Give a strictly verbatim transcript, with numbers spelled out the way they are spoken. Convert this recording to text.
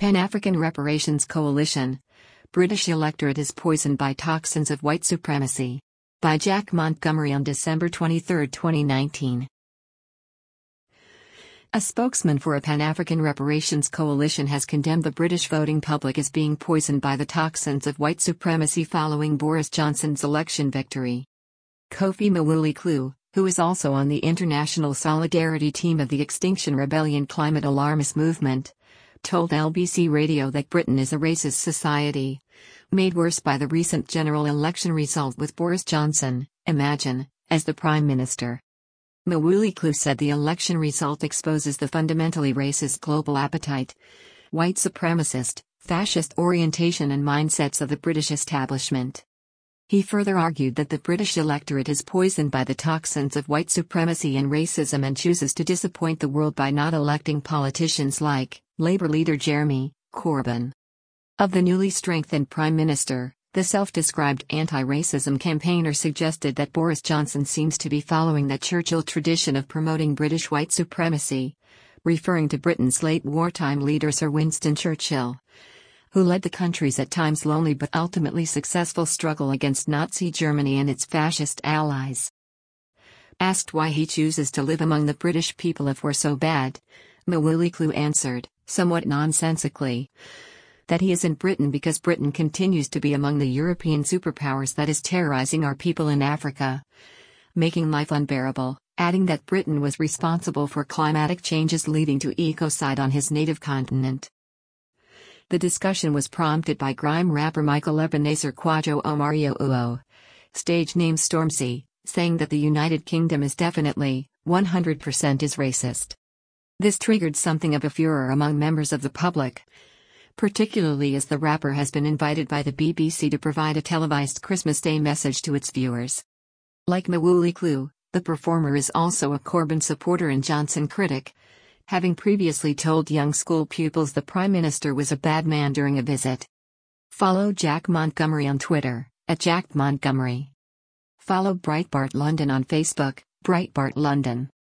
Pan-African Reparations Coalition. British electorate is poisoned by toxins of white supremacy. By Jack Montgomery on December twenty-third, twenty nineteen. A spokesman for a Pan-African Reparations Coalition has condemned the British voting public as being poisoned by the toxins of white supremacy following Boris Johnson's election victory. Kofi Mawuliklu, who is also on the international solidarity team of the Extinction Rebellion climate alarmist movement, told L B C Radio that Britain is a racist society, made worse by the recent general election result with Boris Johnson, imagine, as the Prime Minister. Mawuliklu said the election result exposes the fundamentally racist global appetite, white supremacist, fascist orientation and mindsets of the British establishment. He further argued that the British electorate is poisoned by the toxins of white supremacy and racism and chooses to disappoint the world by not electing politicians like Labour leader Jeremy Corbyn. Of the newly strengthened Prime Minister, the self-described anti-racism campaigner suggested that Boris Johnson seems to be following the Churchill tradition of promoting British white supremacy, referring to Britain's late wartime leader Sir Winston Churchill, who led the country's at times lonely but ultimately successful struggle against Nazi Germany and its fascist allies. Asked why he chooses to live among the British people if we're so bad, Mawuliklu answered, somewhat nonsensically, that he is in Britain because Britain continues to be among the European superpowers that is terrorizing our people in Africa, making life unbearable, adding that Britain was responsible for climatic changes leading to ecocide on his native continent. The discussion was prompted by grime rapper Michael Ebenezer Quadro Omario Uo, stage name Stormzy, saying that the United Kingdom is definitely, one hundred percent is racist. This triggered something of a furor among members of the public, particularly as the rapper has been invited by the B B C to provide a televised Christmas Day message to its viewers. Like Mawuliklu, the performer is also a Corbyn supporter and Johnson critic, having previously told young school pupils the Prime Minister was a bad man during a visit. Follow Jack Montgomery on Twitter, at Jack Montgomery. Follow Breitbart London on Facebook, Breitbart London.